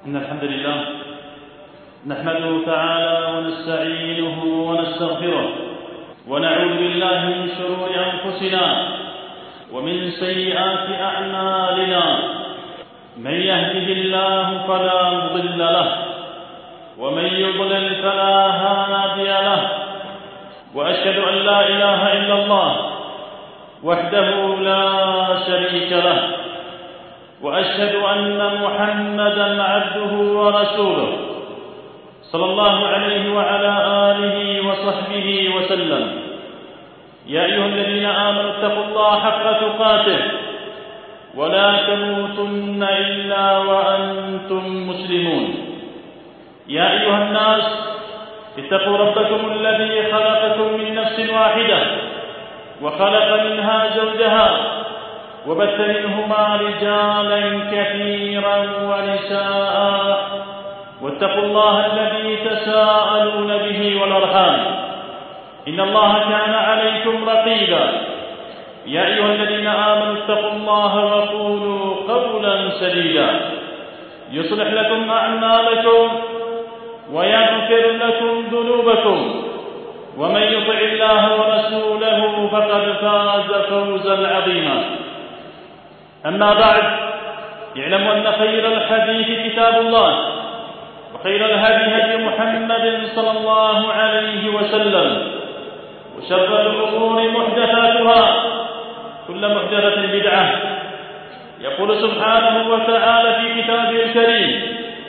إن الحمد لله نحمده تعالى ونستعينه ونستغفره ونعوذ بالله من شرور أنفسنا ومن سيئات أعمالنا. من يهده الله فلا مضل له ومن يضلل فلا هادي له، وأشهد أن لا إله إلا الله وحده لا شريك له، وأشهد أن محمدًا عبده ورسوله صلى الله عليه وعلى آله وصحبه وسلم. يا أيها الذين آمنوا اتقوا الله حق تقاته ولا تموتن إلا وأنتم مسلمون. يا أيها الناس اتقوا ربكم الذي خلقكم من نفس واحدة وخلق منها زوجها وبث منهما رجالا كثيرا ونساء، واتقوا الله الذي تساءلون به والأرحام إن الله كان عليكم رقيبا. يا أيها الذين آمنوا اتقوا الله وقولوا قولا سديدا يصلح لكم أعمالكم ويغفر لكم ذنوبكم، ومن يطع الله ورسوله فقد فاز فوزا عظيما. أما بعد، اعلموا أن خير الحديث كتاب الله، وخير الهدي هدي محمد صلى الله عليه وسلم، وشر الأمور محدثاتها، كل محدثة بدعة. يقول سبحانه وتعالى في كتابه الكريم: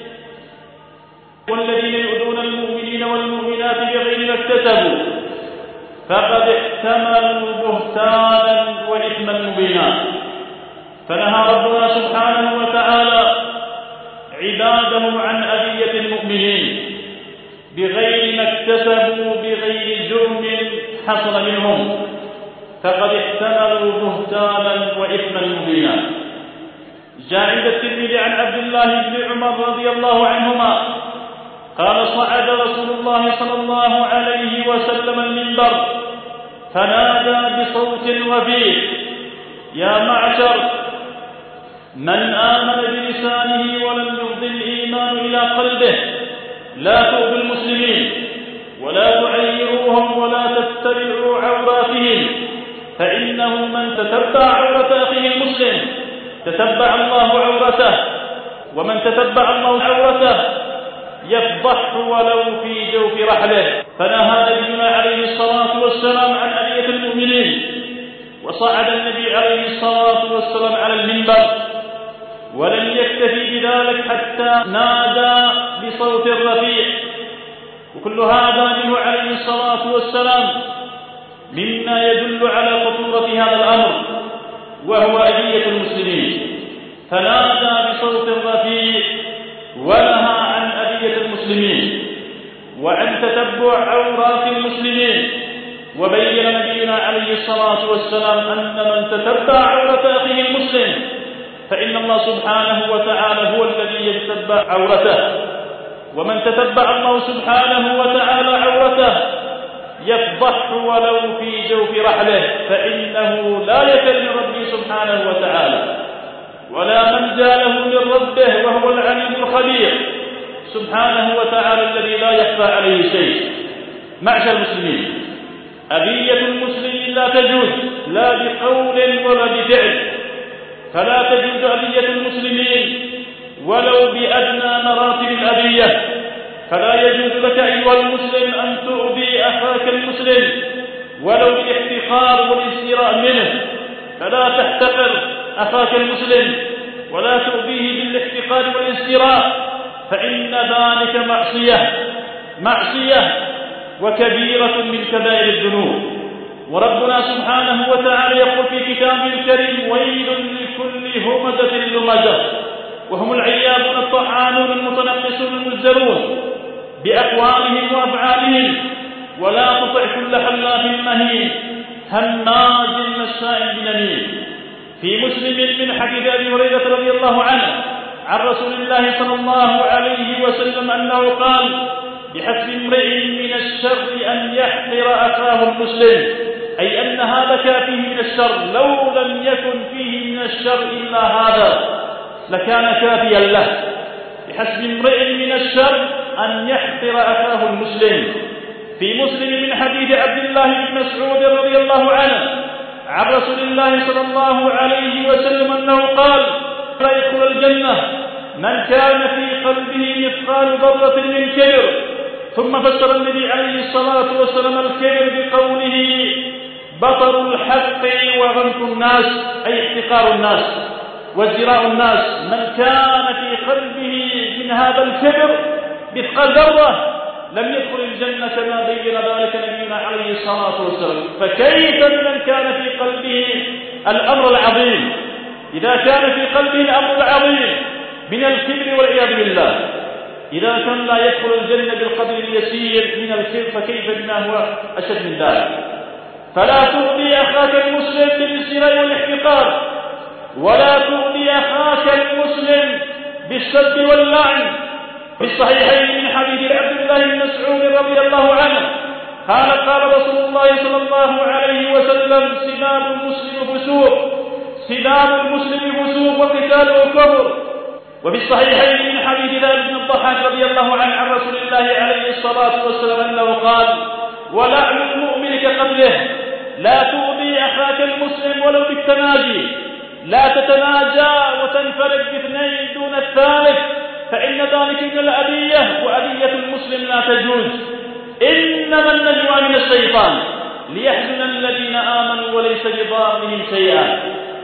والذين يؤذون المؤمنين والمؤمنات بغير ما اكتسبوا فقد احتملوا بهتانا وإثما مبينا. فنهى ربنا سبحانه وتعالى عباده عن أذية المؤمنين بغير ما اكتسبوا بغير جرم حصل منهم، فقد احتملوا بهتانا وإثما مبينا. جاء عند الترمذي عن عبد الله بن عمر رضي الله عنهما قال: صعد رسول الله صلى الله عليه وسلم المنبر فنادى بصوت رفيع: يا معشر من آمن بلسانه ولم يفض الإيمان إلى قلبه، لا تؤذوا المسلمين ولا تعيروهم ولا تتبعوا عوراتهم، فإنه من تتبع عورة أخيه المسلم تتبع الله عورته، ومن تتبع الله عورته يفضح ولو في جوف رحله. فنهى نبينا عليه الصلاة والسلام عن أذية المؤمنين، وصعد النبي عليه الصلاة والسلام على المنبر، ولم يكتفي بذلك حتى نادى بصوت رفيع. وكل هذا منه عليه الصلاة والسلام مما يدل على خطورة هذا الأمر، وهو أذية المسلمين. فنادى بصوت رفيع ونهى عن أذية المسلمين وعن تتبع عورات المسلمين. وبين نبينا عليه الصلاة والسلام أن من تتبع عورة أخيه المسلم فإن الله سبحانه وتعالى هو الذي يتتبع عورته، ومن تتبع الله سبحانه وتعالى عورته يفضح ولو في جوف رحله، فإنه لا يفر من ربه سبحانه وتعالى ولا منجى له من ربه، وهو العليم الخبير سبحانه وتعالى الذي لا يخفى عليه شيء. معشر المسلمين، أذية المسلمين لا تجوز لا بقول ولا بفعل، فلا تجوز أذية المسلمين ولو بأدنى مراتب الأذية. فلا يجوز لك أيها المسلم أن تؤذي أخاك المسلم ولو بالاحتقار والاستراء منه، فلا تحتقر أخاك المسلم ولا تؤذيه بالاحتقار والاستراء، فإن ذلك معصية وكبيرة من كبائر الذنوب. وربنا سبحانه وتعالى يقول في كتابه الكريم: ويل لكل همزة لمزة، وهم العيابون الطعانون المتنقصون المزدرون بأقوالهم وأفعالهم، ولا تطع كل حلاف مهين هماز مشاء بنميم. في مسلم من حديث أبي هريرة رضي الله عنه عن رسول الله صلى الله عليه وسلم أنه قال: بحسب امرئ من الشر أن يحقر أخاه المسلم، أي أن هذا كافيه من الشر، لو لم يكن فيه من الشر إلا هذا لكان كافيا له. بحسب امرئ من الشر أن يحقر أخاه المسلم. في مسلم من حديث عبد الله بن مسعود رضي الله عنه عن رسول الله صلى الله عليه وسلم أنه قال: لا يدخل الجنة من كان في قلبه مثقال ذرة من كبر. ثم فسر النبي عليه الصلاة والسلام الكبر بقوله: بطر الحق وغمط الناس، أي احتقار الناس وازدراء الناس. من كان في قلبه من هذا الكبر مثقال ذرة لم يدخل الجنة كما بين ذلك نبينا عليه الصلاة والسلام. فكيف بمن كان في قلبه الأمر العظيم؟ إذا كان في قلبه الأمر العظيم من الكبر والعياذ بالله، إذا كان لا يدخل الجنة بالقدر اليسير من الكبر، فكيف بما هو أشد من ذلك؟ فلا تؤذي أخاك المسلم بالازدراء والاحتقار، ولا تؤذي أخاك المسلم بالسب واللعن. في الصحيحين من حديث عبد الله بن مسعود رضي الله عنه قال رسول الله صلى الله عليه وسلم: سباب المسلم فسوق، سباب المسلم فسوق وقتاله كفر. وفي الصحيحين من حديث ذلك بن الضحاك رضي الله عنه عن رسول الله عليه الصلاة والسلام أنه قال: ولعن المؤمن كقتله. لا تؤذي أخاك المسلم ولو بالتناجي، لا تتناجى وتنفرد باثنين دون الثالث، فإن ذلك من الأذية، وأذية المسلم لا تجوز. إنما النجوى من الشيطان ليحزن الذين آمنوا وليس بضارهم شيئا.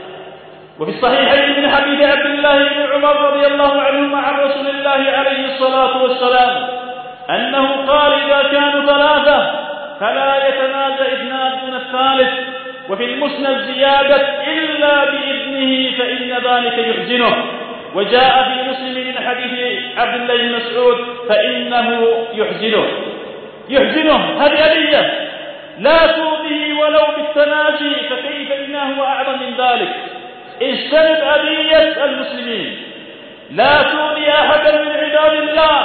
وفي الصحيحين من حديث عبد الله بن عمر رضي الله عنهما عن رسول الله عليه الصلاة والسلام أنه قال: إذا كانوا ثلاثة فلا يتنازع اثنان دون الثالث. وفي المسند زيادة: إلا بإذنه فإن ذلك يحزنه. وجاء في مسلم من حديث عبد الله بن مسعود: فإنه يحزنه. هذه أذية لا تؤذيه ولو بالتناجي، فكيف بما هو أعظم من ذلك؟ اجتنب أذية المسلمين، لا تؤذي أحدا من عباد الله.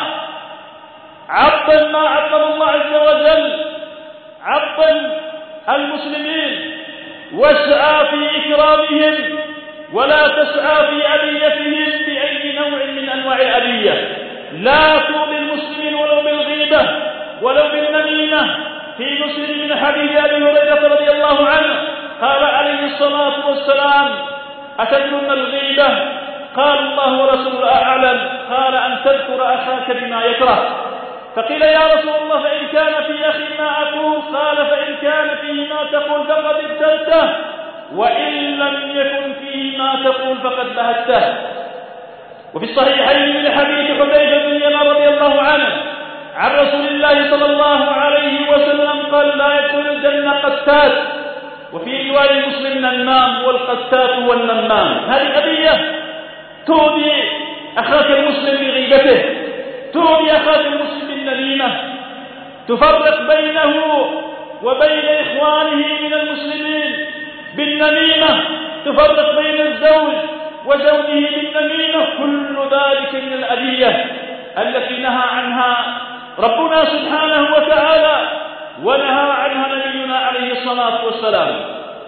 عظم ما عظم الله عز وجل، عظم المسلمين واسعى في إكرامهم، ولا تسعى في أذيتهم بأي نوع من أنواع الأذية. لا تؤذي المسلمين ولو بالغيبة ولو بالنميمة. في مسلم من حديث أبي هريرة رضي الله عنه قال عليه الصلاة والسلام: أتدرون الغيبة؟ قال: الله ورسوله أعلم. قال: أن تذكر أخاك بما يكره. فقيل: يا رسول الله، فإن كان في أخي ما أقول؟ قال: فإن كان فيه ما تقول فقد ابتلته، وإن لم يكن فيه ما تقول فقد بهته. وفي الصحيحين من حديث حذيفة بن اليمان رضي الله عنه عن رسول الله صلى الله عليه وسلم قال: لا يدخل الجنة قتات. وفي رواية مسلم: نمام، والقتات هو النمام. هذه أذية تؤذي أخاك المسلم بغيبته، تؤذي أخاك المسلم بالنميمة، تفرق بينه وبين إخوانه من المسلمين بالنميمة، تفرق بين الزوج وزوجه بالنميمة. كل ذلك من الأذية التي نهى عنها ربنا سبحانه وتعالى ونهى عنها نبينا عليه الصلاة والسلام.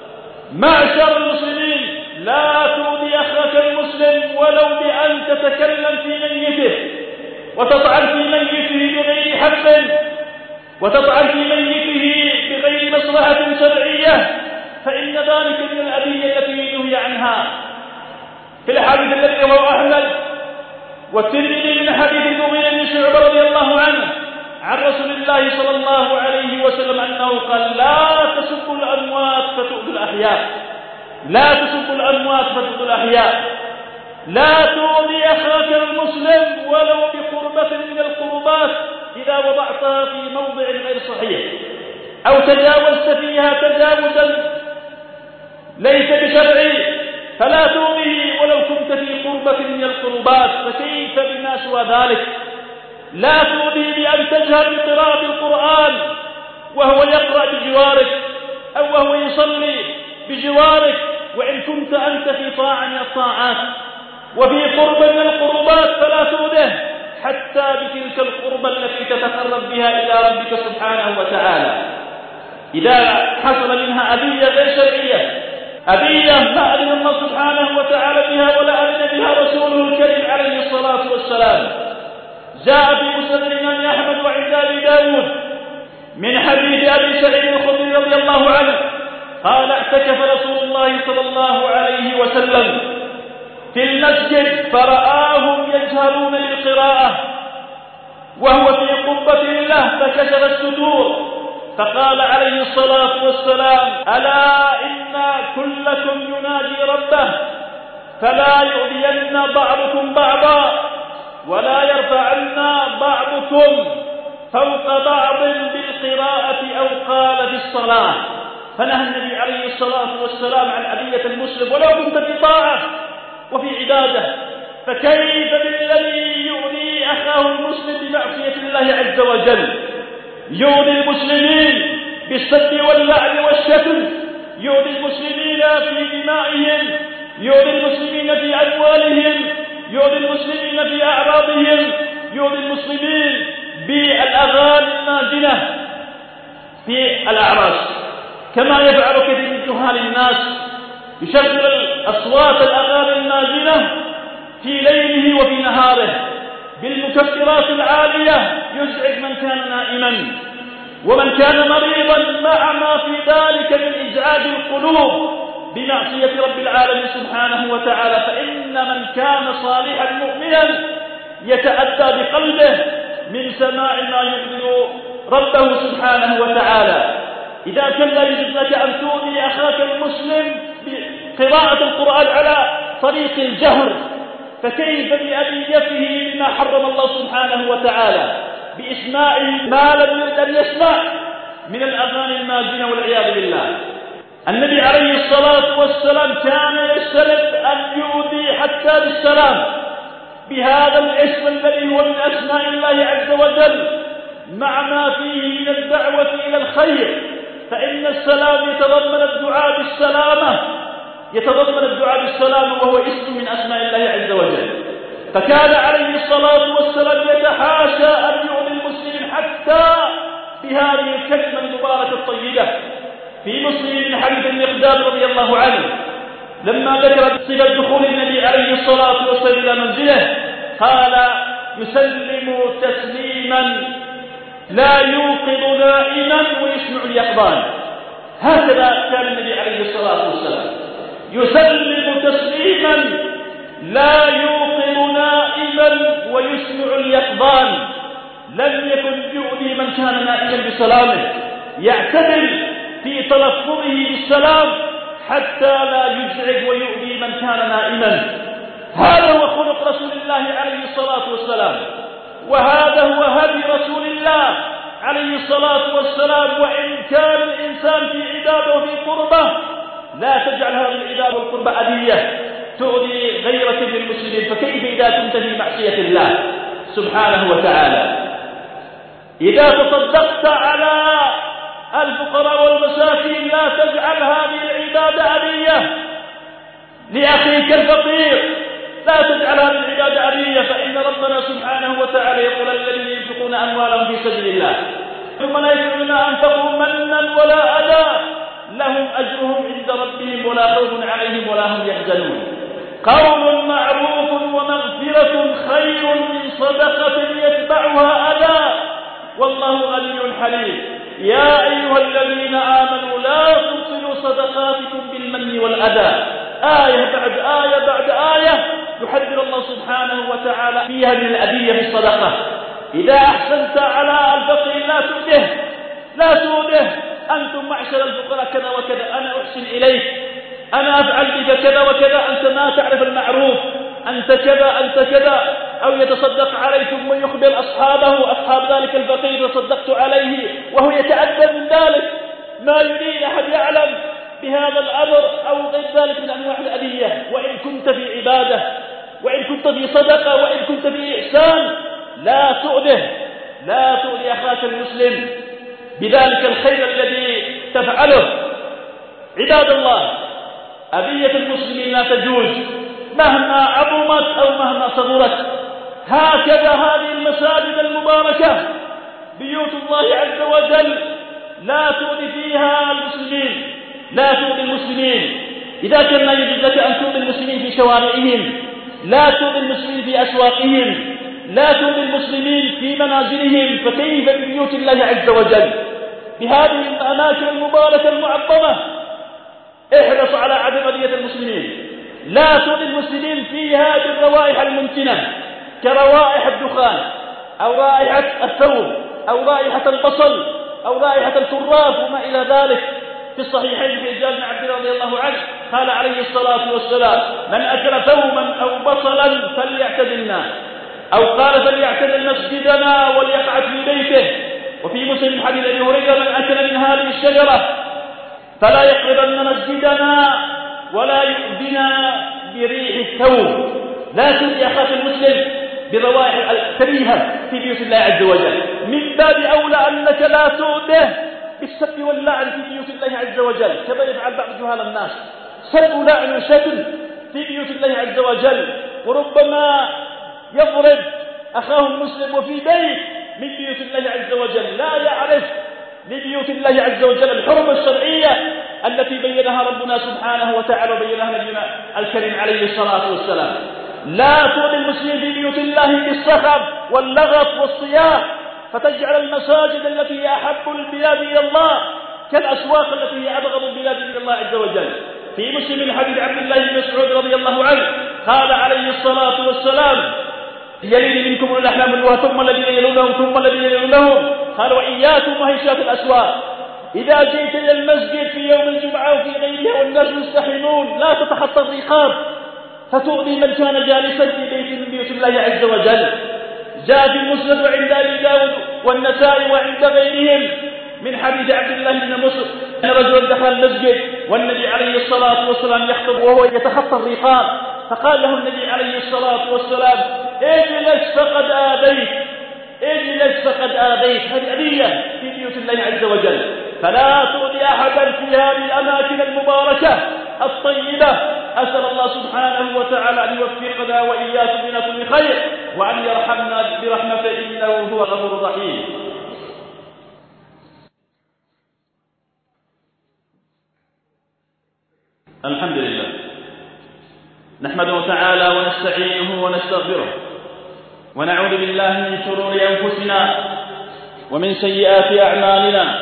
معشر المسلمين، لا تؤذي أخاك المسلم ولو بأن تتكلم في ميته وتطعن في ميته بغير حق، وتطعن في ميته بغير مصلحة شرعية، فإن ذلك من الأذية التي نهي عنها. في الحديث الذي رواه أحمد والترمذي من حديث المغيرة بن شعبة رضي الله عنه عن رسول الله صلى الله عليه وسلم أنه قال: لا تسبوا الأموات فتؤذوا الأحياء، لا تسبوا الأموات فتؤذوا الأحياء. لا تؤذي أخاك المسلم ولو بقربة من القربات إذا وضعتها في موضع غير صحيح أو تجاوزت فيها تجاوزا ليس بشرعي، فلا تؤذيه ولو كنت في قربة من القربات، فكيف بما سوى ذلك؟ لا تؤذيه بأن تجهر بقراءة القرآن وهو يقرأ بجوارك، أو وهو يصلي بجوارك، وإن كنت أنت في طاعة من الطاعات وفي قرب من القربات فلا تؤذه حتى بتلك القربة التي تتقرب بها إلى ربك سبحانه وتعالى. إذا حصل منها أذية غير شرعية، أذية ما أذن الله سبحانه وتعالى بها ولا أذن بها رسوله الكريم عليه الصلاة والسلام، جاء في مسند الإمام أحمد وعند أبي داود من حديث أبي سعيد الخدري رضي الله عنه قال اعتكف رسول الله صلى الله عليه وسلم في المسجد فرآهم يجهرون بالقراءة وهو في قبة له فكشف الستور فقال عليه الصلاة والسلام ألا إن كلكم ينادي ربه فلا يؤذين بعضكم بعضا ولا يرفعن بعضكم فوق بعض بالقراءة أو قال في الصلاة. فنهى النبي عليه الصلاة والسلام عن أذية المسلم ولو كنت في طاعة وفي عبادة، فكيف بالذي يؤذي أخاه المسلم بمعصية الله عز وجل؟ يؤذي المسلمين بالسب واللعن والشتم، يؤذي المسلمين في دمائهم، يؤذي المسلمين في أموالهم، يؤذي المسلمين في أعراضهم، يؤذي المسلمين بالأغاني النازلة في الأعراس، كما يفعل كثير من جهال الناس يشغل أصوات الأغاني النازلة في ليله وفي نهاره بالمكبرات العالية يزعج من كان نائما ومن كان مريضا مع ما في ذلك من إزعاج القلوب بمعصية رب العالمين سبحانه وتعالى. فإن من كان صالحا مؤمنا يتأتى بقلبه من سماع ما يغضب ربه سبحانه وتعالى. إذا كان لا يجوز لك أن تؤذي أخاك المسلم بقراءة القرآن على طريق الجهر، فكيف بأذيته بما حرم الله سبحانه وتعالى بإسماع ما لم يرد أن يسمع من الأغاني الماجنة والعياذ بالله. النبي عليه الصلاة والسلام كان يستلذ أن يؤذي حتى بالسلام بهذا الاسم الذي هو من أسماء الله عز وجل مع ما فيه من الدعوة إلى الخير، فإن السلام يتضمن الدعاء بالسلام وهو اسم من أسماء الله عز وجل. فكان عليه الصلاة والسلام يتحاشى أن يؤذي المسلم حتى بهذه الكلمة المباركة الطيبة. في مسلم من حديث المقداد رضي الله عنه لما ذكر صفة دخول النبي عليه الصلاة والسلام إلى منزله قال يسلم تسليما لا يوقظ نائما ويسمع اليقظان. هكذا كان النبي عليه الصلاة والسلام يسلم تسليما لا يوقظ نائما ويسمع اليقظان. لم يكن يؤذي من كان نائما بسلامه، يعتدل في تلفظه بالسلام حتى لا يزعج ويؤذي من كان نائما. هذا هو خلق رسول الله عليه الصلاة والسلام، وهذا هو هدي رسول الله عليه الصلاة والسلام. وإن كان الإنسان في عبادة وفي قربة لا تجعل هذه العبادة والقربة أذية تؤذي غيرك من المسلمين، فكيف إذا كنت في معصية الله سبحانه وتعالى؟ إذا تصدقت على الفقراء والمساكين لا تجعل هذه العبادة أذية لأخيك الفقير، لا تجعل هذه العبادة أذية، فإن ربنا سبحانه وتعالى يقول الذين ينفقون أموالهم في سبيل الله ثم لا يجدون أنفقوا منا ولا أذى لهم أجرهم عند ربهم ولا خوف عليهم ولا هم يحزنون. قول معروف ومغفرة خير من صدقة يتبعها أذى والله غني حليم. يا أيها الذين آمنوا لا تبطلوا صدقاتكم بالمن والأذى. آية بعد آية بعد آية يحذر الله سبحانه وتعالى فيها من الأذية في الصدقة. إذا أحسنت على الفقير لا تؤذه. أنتم معشر الفقراء كذا وكذا، أنا أحسن إليك، أنا أفعل بك كذا وكذا، أنت ما تعرف المعروف، أنت كذا، أو يتصدق عليكم ويخبر أصحاب ذلك الفقير تصدقت عليه وهو يتأذى من ذلك، ما يريد أحد يعلم بهذا الأمر أو غير ذلك من أنواع الأذية. وإن كنت في عبادة، وإن كنت في صدقة، وإن كنت في إحسان، لا تؤذي أخاك المسلم بذلك الخير الذي تفعله. عباد الله، أذية المسلمين لا تجوز مهما عظمت أو مهما صغرت. هكذا هذه المساجد المباركة بيوت الله عز وجل لا تؤذي فيها المسلمين، لا تؤذي المسلمين. إذا كان لا يجوز لك أن تؤذي المسلمين في شوارعهم، لا تؤذي المسلمين في أسواقهم، لا تؤذي المسلمين في منازلهم، فكيف ببيوت الله عز وجل بهذه الأماكن المباركة المعظمة؟ احرص على عدم أذية المسلمين، لا تؤذي المسلمين في هذه الروائح المنتنة كروائح الدخان أو رائحة الثوم أو رائحة البصل أو رائحة الكراث وما إلى ذلك. في الصحيحين في جابر بن عبد الله رضي الله عنه قال عليه الصلاة والسلام: من أكل ثوما أو بصلا فليعتزلنا، أو قال فليعتزل مسجدنا وليقعد في بيته. وفي مسلم حديث أبي هريرة: من أكل من هذه الشجرة فلا يقربن مسجدنا ولا يؤذنا بريح الثوم. لا تؤذي أخاك المسلم بروائح الكريهة في بيوت الله عز وجل. من باب أولى أنك لا تؤذيه بالسب واللعن في بيوت الله عز وجل كما يفعل بعض جهال الناس، سب ولعن وشتم في بيوت الله عز وجل، وربما يضرب أخاه المسلم وفي بيت من بيوت الله عز وجل لا يعرف لبيوت الله عز وجل الحرمة الشرعية التي بينها ربنا سبحانه وتعالى وبينها نبينا الكريم عليه الصلاة والسلام. لا تؤذي المسلمين في بيوت الله بالصخب واللغط والصياح، فتجعل المساجد التي هي أحب البلاد إلى الله كالأسواق التي هي أبغض البلاد إلى الله عز وجل. في مسلم حديث عبد الله بن مسعود رضي الله عنه قال عليه الصلاة والسلام: يلين منكم أولو الأحلام والنهى ثم الذين يلونهم ثم الذين يلونهم. قال: وإياكم وهيشات الأسواق. إذا جئت إلى المسجد في يوم الجمعة وفي غيرها والناس مستحمون لا تتخطى الرقاب فتؤذي من كان جالسا في بيت من بيوت الله عز وجل. جاء في المسند وعند أبي داود والنسائي وعند غيرهم من حديث عبد الله بن مسعود أن رجلا دخل المسجد والنبي عليه الصلاة والسلام يخطب وهو يتخطى الرقاب، فقال له النبي عليه الصلاة والسلام: اجلس فقد آذيت، اجلس فقد آذيت. هذه أذية في بيوت الله عز وجل، فلا تؤذي أحدا في هذه الأماكن المباركة الطيبة. أسأل الله سبحانه وتعالى أن يوفقنا وإياكم من كل خير وأن يرحمنا برحمته إنه هو الغفور الرحيم. الحمد لله نحمده تعالى ونستعينه ونستغفره ونعوذ بالله من شرور أنفسنا ومن سيئات أعمالنا.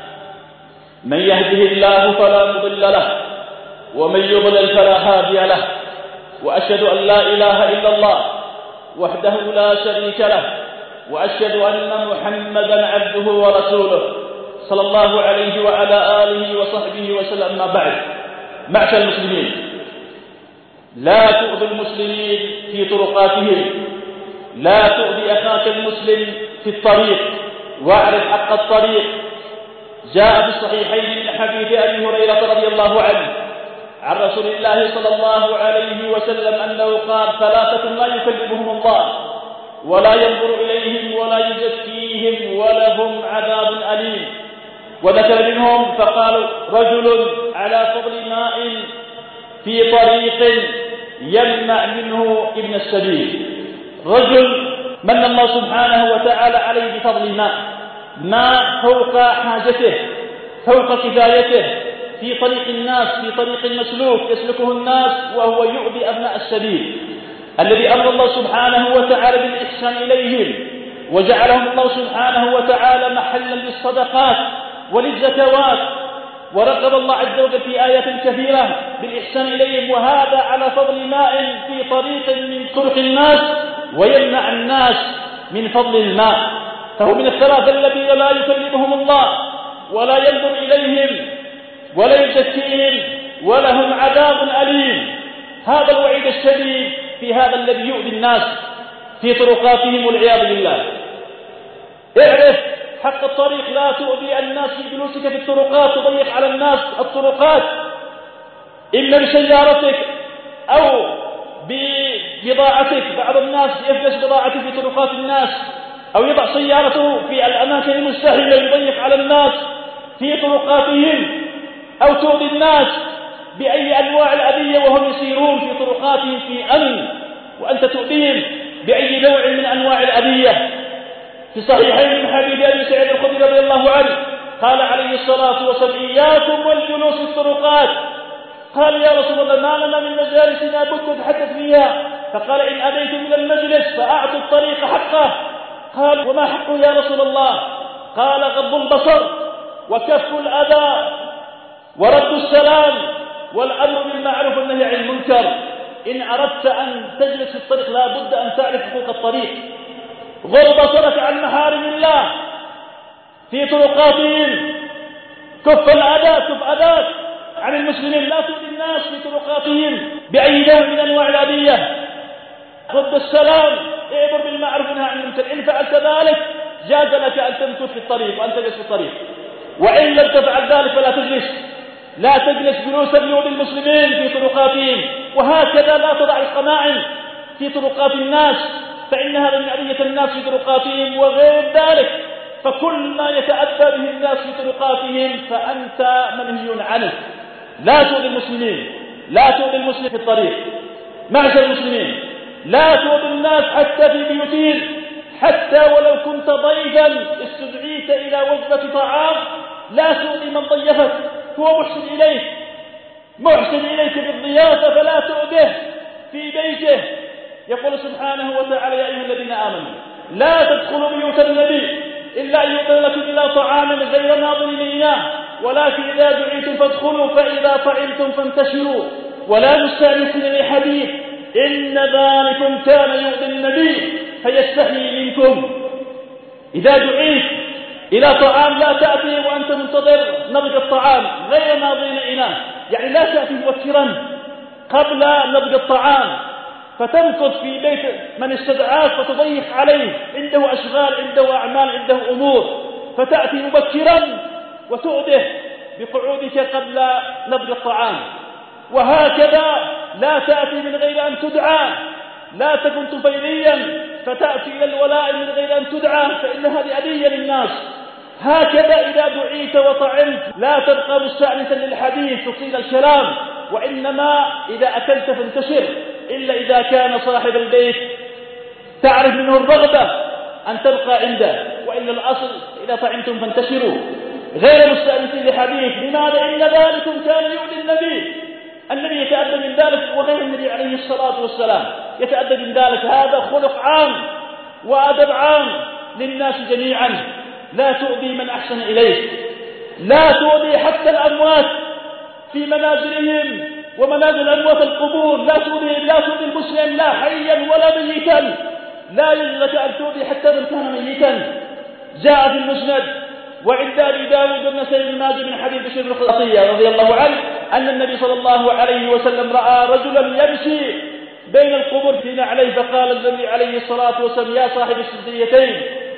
من يهده الله فلا مضل له ومن يضلل فلا هادي له، وأشهد أن لا إله إلا الله وحده لا شريك له، وأشهد أن محمدا عبده ورسوله صلى الله عليه وعلى آله وصحبه وسلم. ما بعد، معشر المسلمين، لا تؤذي المسلمين في طرقاتهم، لا تؤذي أخاك المسلم في الطريق، واعرف حق الطريق. جاء في الصحيحين من حديث أبي هريرة رضي الله عنه عن رسول الله صلى الله عليه وسلم أنه قال: ثلاثة لا يكلمهم الله ولا ينظر إليهم ولا يزكيهم ولهم عذاب أليم. وذكر منهم فقال: رجل على فضل ماء في طريق يمنع منه ابن السبيل. رجل من الله سبحانه وتعالى عليه بفضل ماء فوق حاجته فوق كفايته في طريق الناس، في طريق مسلوك يسلكه الناس، وهو يؤذي أبناء السبيل الذي أمر الله سبحانه وتعالى بالإحسان إليهم، وجعلهم الله سبحانه وتعالى محلا للصدقات وللزكوات، ورغب الله عز وجل في آيات كثيرة بالإحسان إليهم، وهذا على فضل ماء في طريق من طرق الناس ويمنع الناس من فضل الماء. فهو من الثلاثة الذين لا يكلمهم الله ولا ينظر إليهم ولا يزكيهم ولهم عذاب أليم. هذا الوعيد الشديد في هذا الذي يؤذي الناس في طرقاتهم والعياذ بالله. اعرف حق الطريق، لا تؤذي الناس في جلوسك في الطرقات، تضيق على الناس الطرقات إما بسيارتك أو ببضاعتك. بعض الناس يفلس بضاعته في طرقات الناس، أو يضع سيارته في الأماكن المزدحمة يضيق على الناس في طرقاتهم، أو تؤذي الناس بأي أنواع الأذية وهم يسيرون في طرقاتهم في أمن، وأنت تؤذيهم بأي نوع من أنواع الأذية. في صحيحين من حديث أبي سعيد الخدري رضي الله عنه قال عليه الصلاة والسلام: إياكم والجلوس في الطرقات. قال: يا رسول الله، ما لنا من مجالسنا بد نتحدث فيها فقال إن أتيتم إلى المجلس فأعطوا الطريق حقه. قال وما حقه يا رسول الله؟ قال غض البصر وكف الأذى ورد السلام والأمر بالمعروف والنهي عن المنكر. إن أردت أن تجلس في الطريق لا بد أن تعرف حقوق الطريق. غض بصرك عن محارم الله في طرقاتهم، كف الأذى، كف أذاك عن المسلمين، لا تؤذي الناس في طرقاتهم بأي نوع من أنواع الأذية. رد السلام، اعبر بالمعروف والنهي عن المنكر. إن فعلت ذلك جاز لك أن تمكث في الطريق وأن تجلس في الطريق، وإن لم تفعل ذلك فلا تجلس. لا تجلس جلوسا يؤذي المسلمين في طرقاتهم. وهكذا لا تضع القناعم في طرقات الناس، فإن هذا من أذية الناس في طرقاتهم وغير ذلك. فكل ما يتأذى به الناس في طرقاتهم فأنت منهي عنه. لا تؤذي المسلمين، لا تؤذي المسلم في الطريق. معشر المسلمين، لا تؤذي الناس حتى في بيوتهم، حتى ولو كنت ضيفا استدعيت إلى وجبة طعام لا تؤذي من ضيفك، هو محسن إليك بالضيافة فلا تؤذيه في بيته. يقول سبحانه وتعالى يا أيها الذين آمنوا لا تدخلوا بيوت النبي إلا أن يؤذن لكم إلى طعام غير ناظرين إناه ولكن إذا دعيتم فادخلوا فإذا طعمتم فانتشروا ولا مستأنسين لحديث إن ذلكم كان يؤذي النبي فيستحيي منكم. إذا دعيت إلى طعام لا تأتي وأنت منتظر نضج الطعام غير ناظرين إناه، يعني لا تأتي مبكرا قبل نضج الطعام فتمكث في بيت من استدعاك فتضيق عليه، عنده أشغال، عنده أعمال، عنده أمور، فتأتي مبكرا وتؤذه بقعودك قبل نضج الطعام. وهكذا لا تأتي من غير أن تدعى، لا تكن طفيليا فتأتي إلى الولاء من غير أن تدعى فإن هذه أذية للناس. هكذا إذا دعيت وطعمت لا تبقى مستأنسا للحديث تطيل الكلام، وإنما إذا أكلت فانتشر، إلا إذا كان صاحب البيت تعرف منه الرغبة أن تبقى عنده، وإلا الأصل إذا طعمتم فانتشروا غير مستأنسين لحديث. لماذا؟ إن ذلكم كان يؤذي النبي يتأدى من ذلك وغير النبي عليه الصلاة والسلام يتأدى من ذلك. هذا خلق عام وأدب عام للناس جميعا. لا تؤذي من أحسن إليك، لا تؤذي حتى الأموات في منازلهم ومنازل أموات القبور، لا تؤذي المسلم لا حيا ولا ميتا، لا يجوز لك أن تؤذي حتى من كان ميتا. جاء في المسند وعند أبي داود والنسائي بن ماجه من حديث بشير بن الخطية رضي الله عنه أن النبي صلى الله عليه وسلم رأى رجلا يمشي بين القبور في نعليه، فقال النبي عليه الصلاة والسلام يا صاحب السديتين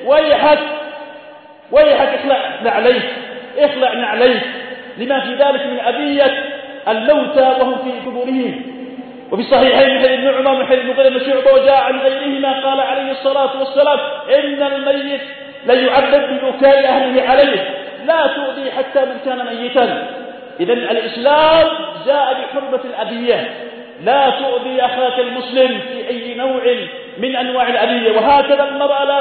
ويحك اخلع نعليك لما في ذلك من أذية الموتى وهم في قبورهم. وفي الصحيحين من حديث ابن عمر من حديث المغيرة بن شعبة وجاء عن غيرهما قال عليه الصلاة والسلام إن الميت ليعذب ببكاء أهله عليه، لا تؤذي حتى من كان ميتا. إذن الإسلام جاء بحرمة الأذية، لا تؤذي أخاك المسلم في أي نوع من أنواع الأذية. وهكذا المرأة لا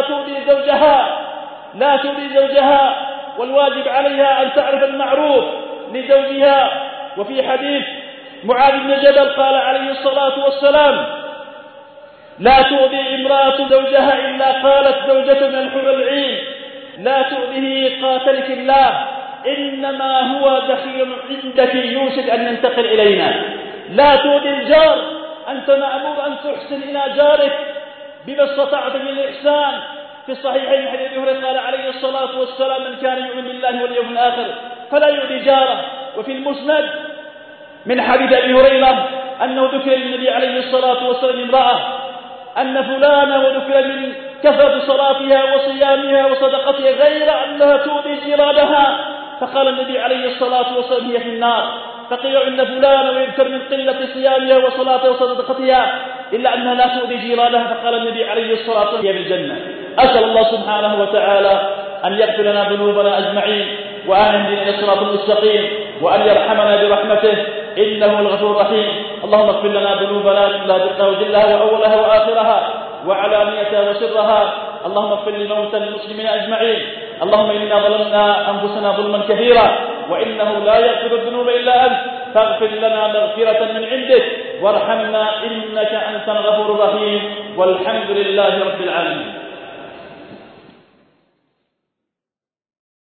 تؤذي زوجها والواجب عليها أن تعرف المعروف لزوجها. وفي حديث معاذ بن جبل قال عليه الصلاة والسلام لا تؤذي امرأة زوجها إلا قالت زوجة من الحور العين لا تؤذيه قاتلك الله إنما هو دخيل عندك يوشك أن ينتقل إلينا. لا تؤذي الجار، أنت مأمور أن تحسن إلى جارك بما استطعت من الإحسان. في الصحيحين حديث أبي هريرة قال عليه الصلاة والسلام من كان يؤمن بالله واليوم الآخر فلا يؤذي جاره. وفي المسند من حديث أبي هريرة أنه ذكر للنبي عليه الصلاة والسلام امرأة أن فلانة وذكر من كثرة صلاتها وصيامها وصدقتها غير أنها تؤذي جيرانها، فقال النبي عليه الصلاة والسلام هي في النار. فقيل إن فلانة ويذكر من قلة صيامها وصلاتها وصدقتها إلا أنها لا تؤذي جيرانها، فقال النبي عليه الصلاة والسلام هي في الجنة. أسأل الله سبحانه وتعالى أن يغفر لنا ذنوبنا أجمعين وأن يهدينا إلى الصراط المستقيم وأن يرحمنا برحمته إنه الغفور الرحيم. اللهم اغفر لنا ذنوبنا كلها دقها وجلها وأولها وآخرها وعلانيتها وسرها. اللهم اغفر لموتى المسلمين أجمعين. اللهم إنا ظلمنا أنفسنا ظلما كثيرا وإنه لا يغفر الذنوب إلا أنت، فاغفر لنا مغفرة من عندك وارحمنا إنك أنت الغفور الرحيم، والحمد لله رب العالمين.